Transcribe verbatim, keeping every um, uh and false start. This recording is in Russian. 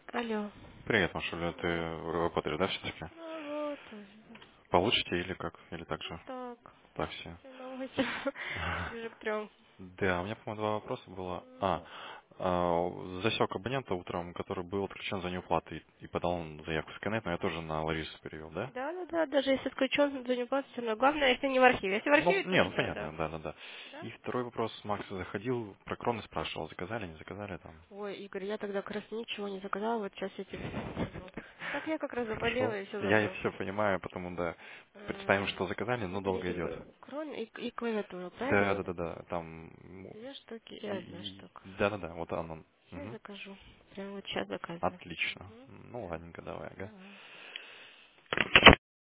Алло. Привет, Машуля, ты Да. работаешь, да, все-таки? Работаю. Получите или как? Или так Ну же? так. Так все. Все на восемь. Ближе к трем. Да, у меня, по-моему, два вопроса было. А, а, засек абонента утром, который был отключен за неуплатой и подал заявку в Skynet, но я тоже на Ларису перевел, да? Да, да, да, даже если отключен, то не платить, все равно. Главное, если не в архиве. Если в Ну, архиве, то нет, ну, все, да. понятно, да, да, да. Да? И второй вопрос, Макс заходил, про кроны спрашивал, заказали, не заказали там? Ой, Игорь, я тогда как раз ничего не заказала, вот сейчас я тебе все скажу. Так я как раз заболела Хорошо. и все Я и забыла. все понимаю, потому да, представим, М, что заказали, но долго Смотри, идет. крон и, и клавиатура, Да, правильно? да, да, да, там, ну, Две штуки и одна и, штука. да, да, да, вот оно. Сейчас Мгм. закажу. Прямо вот сейчас заказываю. Отлично. Угу. Ну, ладненько, давай, ага. Давай.